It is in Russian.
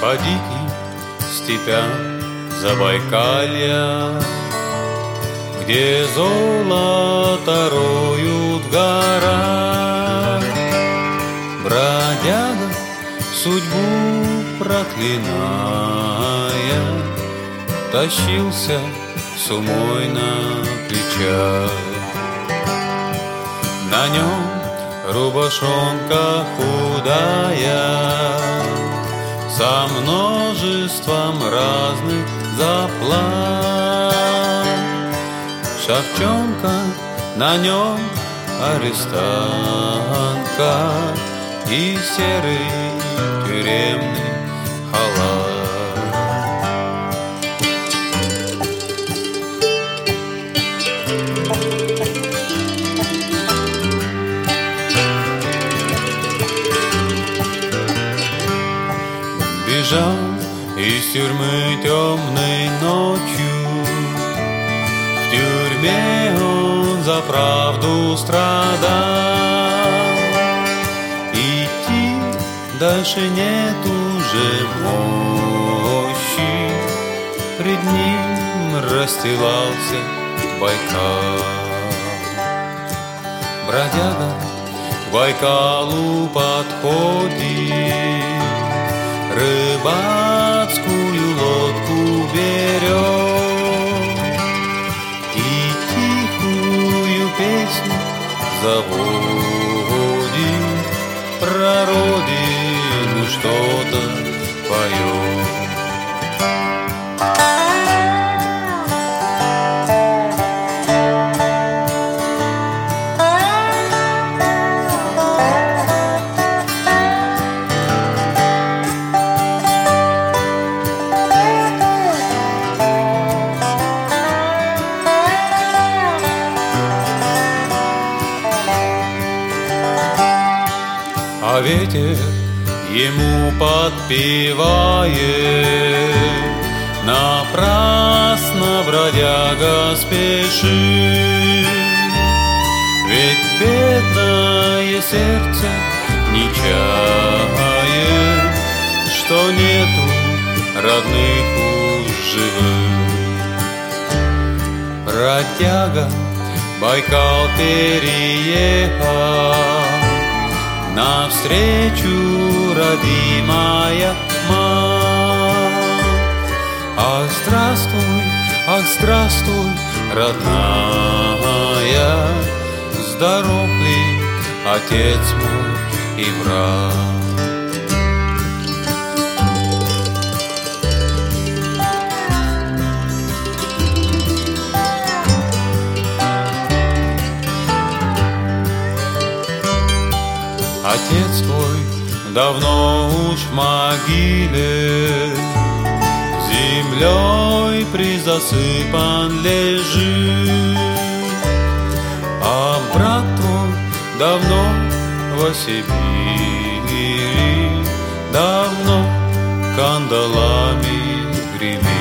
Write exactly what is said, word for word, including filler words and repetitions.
По диким степям Забайкалья, где золото роют в горах, бродяга, судьбу проклиная, тащился сумой на плечах. На нем рубашонка худая, со множеством разных заплат. Шапчонка, на нем арестантка и серый тюремный халат. Бежал из тюрьмы темной ночью, в тюрьме он за правду страдал. Идти дальше нет уже мощи, пред ним расстилался Байкал. Бродяга к Байкалу подходит, рыбацкую лодку берет и тихую песню заводит, про родину что-то поет. А ветер ему подпевает: напрасно, бродяга, спеши, ведь бедное сердце не чает, что нету родных уж живых. Бродяга Байкал переехал, навстречу родимая мать. Ах, здравствуй, ах, здравствуй, родная, здоров ли отец мой и брат? Отец твой давно уж в могиле, землей призасыпан лежит, а брат твой давно во Сибири, давно кандалами гремит.